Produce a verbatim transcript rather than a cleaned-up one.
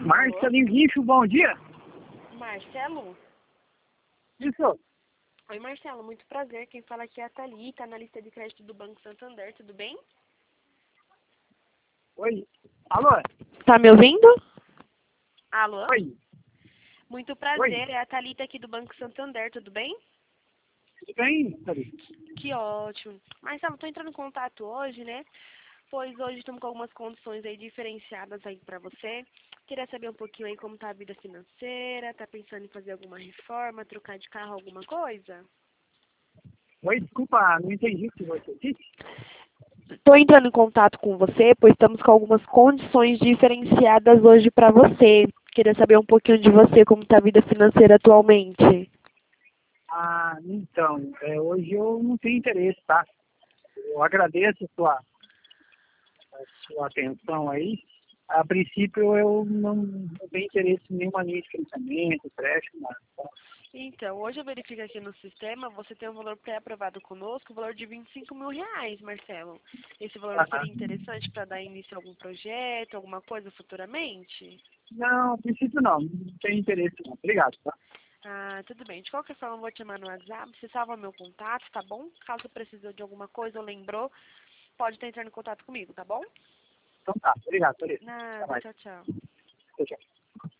Marcelinho Guincho, bom dia. Marcelo? Isso. Oi, Marcelo, muito prazer. Quem fala aqui é a Thalita, analista de crédito do Banco Santander, tudo bem? Oi. Alô? Tá me ouvindo? Alô? Oi. Muito prazer, Oi. é a Thalita aqui do Banco Santander, tudo bem? Tudo bem, Thalita? Que ótimo. Marcelo, tô entrando em contato hoje, né? Pois hoje estamos com algumas condições aí diferenciadas aí pra você. Queria saber um pouquinho aí como tá a vida financeira, tá pensando em fazer alguma reforma, trocar de carro, alguma coisa? Oi, desculpa, não entendi o que você disse. Estou entrando em contato com você, pois estamos com algumas condições diferenciadas hoje para você. Queria saber um pouquinho de você, como está a vida financeira atualmente. Ah, então, é, hoje eu não tenho interesse, tá? Eu agradeço a sua, a sua atenção aí. A princípio, eu não, não tenho interesse em nenhuma linha de financiamento, crédito, nada. Tá? Então, hoje eu verifico aqui no sistema, você tem um valor pré-aprovado conosco, o valor de vinte e cinco mil reais, Marcelo. Esse valor Ah, seria interessante para dar início a algum projeto, alguma coisa futuramente? não, a princípio não, não tenho interesse não. Obrigado, tá? Ah, tudo bem. De qualquer forma, eu vou te chamar no WhatsApp, você salva meu contato, tá bom? Caso precisou de alguma coisa ou lembrou, pode estar entrando em contato comigo, tá bom? Então tá, obrigado, Thalita. Até Nada, mais. tchau, tchau. Tchau, tchau.